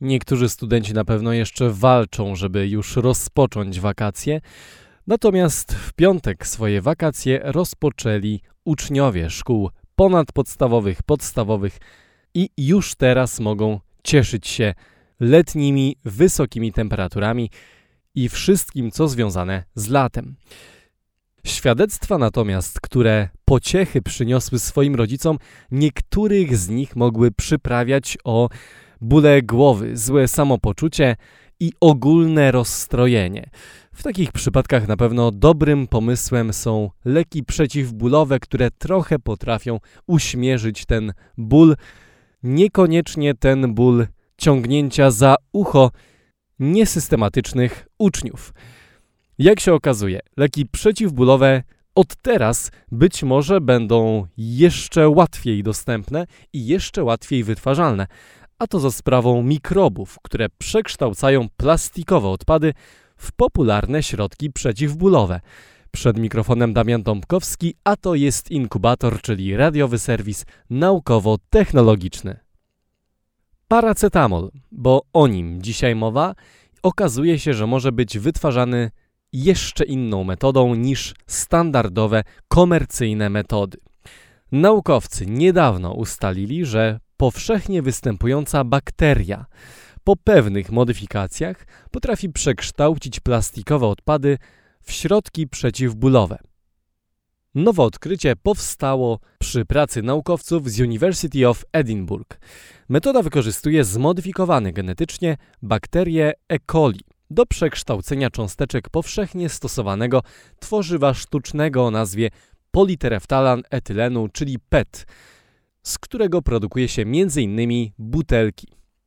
Niektórzy studenci na pewno jeszcze walczą, żeby już rozpocząć wakacje, natomiast w piątek swoje wakacje rozpoczęli uczniowie szkół ponadpodstawowych, podstawowych i już teraz mogą cieszyć się letnimi, wysokimi temperaturami i wszystkim, co związane z latem. Świadectwa natomiast, które pociechy przyniosły swoim rodzicom, niektórych z nich mogły przyprawiać o bóle głowy, złe samopoczucie i ogólne rozstrojenie. W takich przypadkach na pewno dobrym pomysłem są leki przeciwbólowe, które trochę potrafią uśmierzyć ten ból, niekoniecznie ten ból ciągnięcia za ucho niesystematycznych uczniów. Jak się okazuje, leki przeciwbólowe od teraz być może będą jeszcze łatwiej dostępne i jeszcze łatwiej wytwarzalne, a to za sprawą mikrobów, które przekształcają plastikowe odpady w popularne środki przeciwbólowe. Przed mikrofonem Damian Dąbkowski, a to jest Inkubator, czyli radiowy serwis naukowo-technologiczny. Paracetamol, bo o nim dzisiaj mowa, okazuje się, że może być wytwarzany jeszcze inną metodą niż standardowe, komercyjne metody. Naukowcy niedawno ustalili, że powszechnie występująca bakteria po pewnych modyfikacjach potrafi przekształcić plastikowe odpady w środki przeciwbólowe. Nowe odkrycie powstało przy pracy naukowców z University of Edinburgh. Metoda wykorzystuje zmodyfikowane genetycznie bakterie E. coli do przekształcenia cząsteczek powszechnie stosowanego tworzywa sztucznego o nazwie politereftalan etylenu, czyli PET, z którego produkuje się m.in. butelki.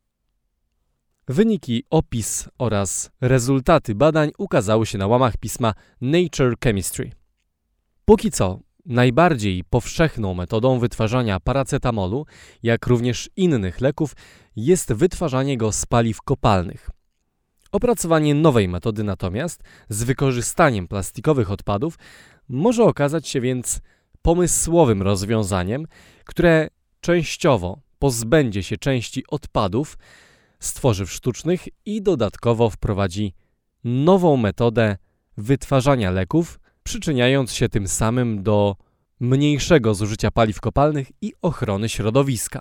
Wyniki, opis oraz rezultaty badań ukazały się na łamach pisma Nature Chemistry. Póki co, najbardziej powszechną metodą wytwarzania paracetamolu, jak również innych leków, jest wytwarzanie go z paliw kopalnych. Opracowanie nowej metody natomiast z wykorzystaniem plastikowych odpadów może okazać się więc pomysłowym rozwiązaniem, które częściowo pozbędzie się części odpadów z tworzyw sztucznych i dodatkowo wprowadzi nową metodę wytwarzania leków, przyczyniając się tym samym do mniejszego zużycia paliw kopalnych i ochrony środowiska.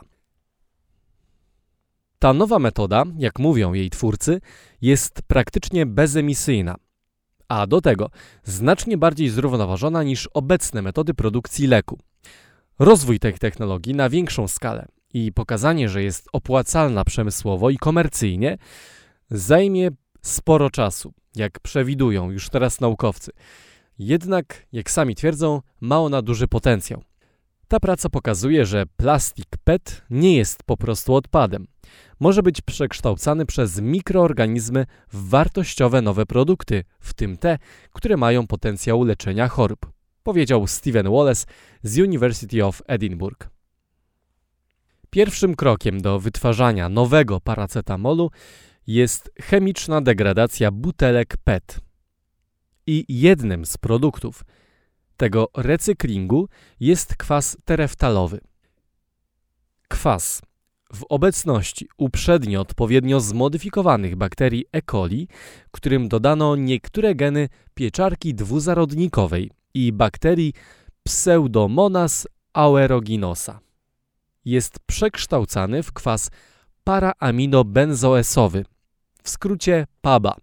Ta nowa metoda, jak mówią jej twórcy, jest praktycznie bezemisyjna, a do tego znacznie bardziej zrównoważona niż obecne metody produkcji leku. Rozwój tej technologii na większą skalę i pokazanie, że jest opłacalna przemysłowo i komercyjnie, zajmie sporo czasu, jak przewidują już teraz naukowcy. Jednak, jak sami twierdzą, ma ona duży potencjał. Ta praca pokazuje, że plastik PET nie jest po prostu odpadem. Może być przekształcany przez mikroorganizmy w wartościowe nowe produkty, w tym te, które mają potencjał leczenia chorób, powiedział Stephen Wallace z University of Edinburgh. Pierwszym krokiem do wytwarzania nowego paracetamolu jest chemiczna degradacja butelek PET. I jednym z produktów tego recyklingu jest kwas tereftalowy. Kwas w obecności uprzednio odpowiednio zmodyfikowanych bakterii E. coli, którym dodano niektóre geny pieczarki dwuzarodnikowej i bakterii Pseudomonas aeruginosa, jest przekształcany w kwas paraaminobenzoesowy, w skrócie PABA.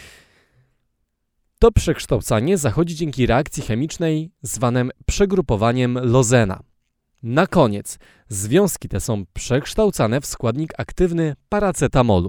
To przekształcanie zachodzi dzięki reakcji chemicznej zwanym przegrupowaniem Lozena. Na koniec związki te są przekształcane w składnik aktywny paracetamolu.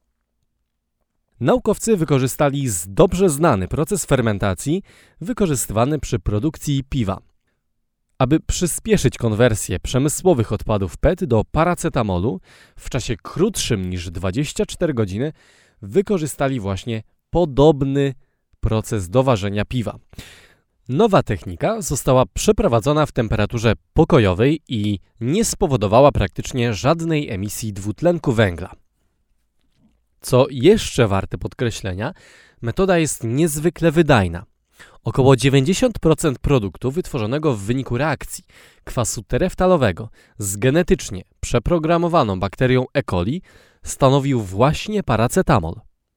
Naukowcy wykorzystali dobrze znany proces fermentacji wykorzystywany przy produkcji piwa. Aby przyspieszyć konwersję przemysłowych odpadów PET do paracetamolu w czasie krótszym niż 24 godziny wykorzystali właśnie podobny proces do ważenia piwa. Nowa technika została przeprowadzona w temperaturze pokojowej i nie spowodowała praktycznie żadnej emisji dwutlenku węgla. Co jeszcze warte podkreślenia, metoda jest niezwykle wydajna. Około 90% produktu wytworzonego w wyniku reakcji kwasu tereftalowego z genetycznie przeprogramowaną bakterią E. coli stanowił właśnie paracetamol.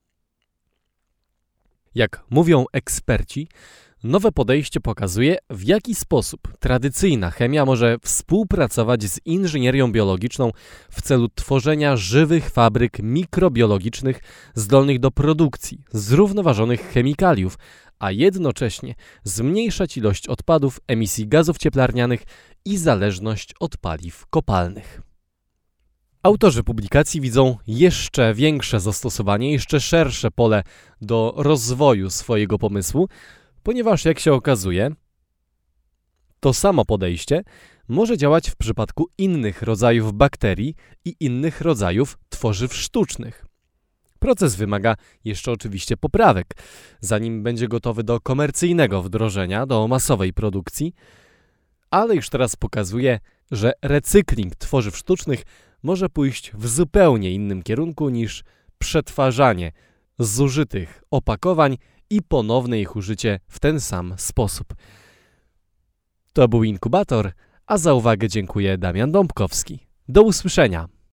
Jak mówią eksperci, nowe podejście pokazuje, w jaki sposób tradycyjna chemia może współpracować z inżynierią biologiczną w celu tworzenia żywych fabryk mikrobiologicznych zdolnych do produkcji zrównoważonych chemikaliów, a jednocześnie zmniejszać ilość odpadów, emisji gazów cieplarnianych i zależność od paliw kopalnych. Autorzy publikacji widzą jeszcze większe zastosowanie, jeszcze szersze pole do rozwoju swojego pomysłu, ponieważ, jak się okazuje, to samo podejście może działać w przypadku innych rodzajów bakterii i innych rodzajów tworzyw sztucznych. Proces wymaga jeszcze oczywiście poprawek, zanim będzie gotowy do komercyjnego wdrożenia, do masowej produkcji, ale już teraz pokazuje, że recykling tworzyw sztucznych może pójść w zupełnie innym kierunku niż przetwarzanie zużytych opakowań i ponowne ich użycie w ten sam sposób. To był Inkubator, a za uwagę dziękuję Damian Dąbkowski. Do usłyszenia.